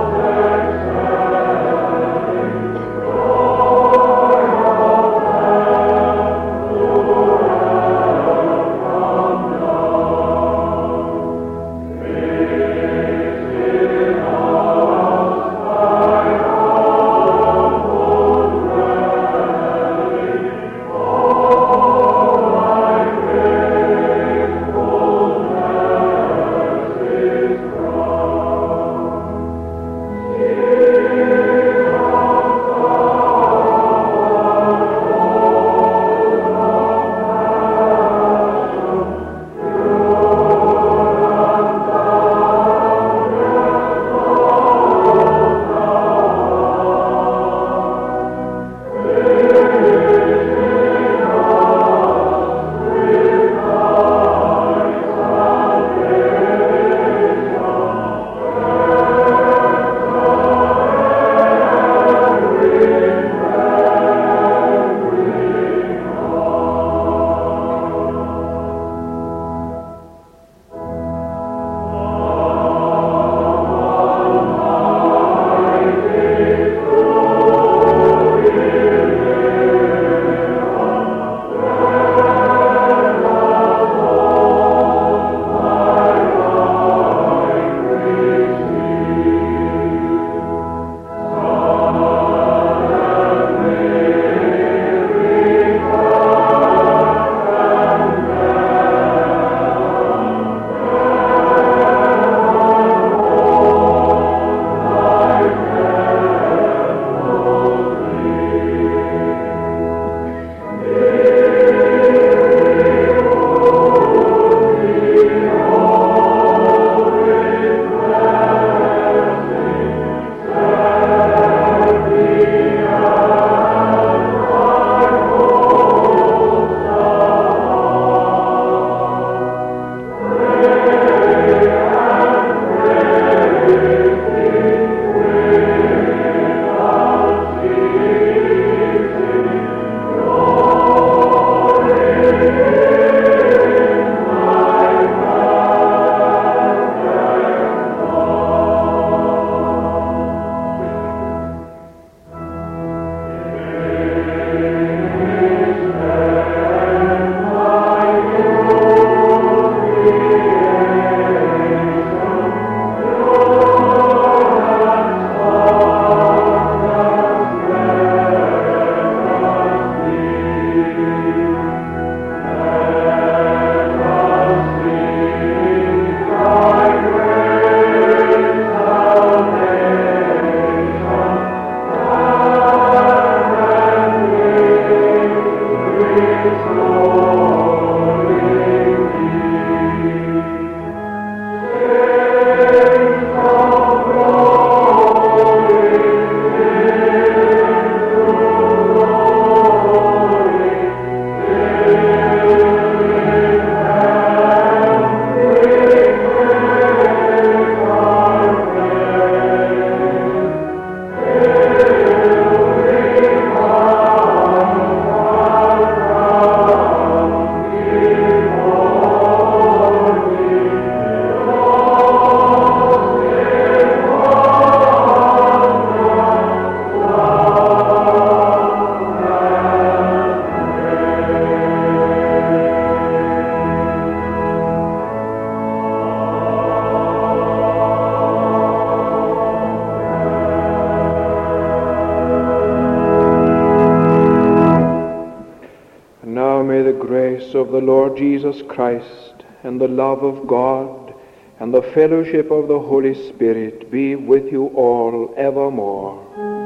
of the Lord Jesus Christ, and the love of God, and the fellowship of the Holy Spirit be with you all evermore.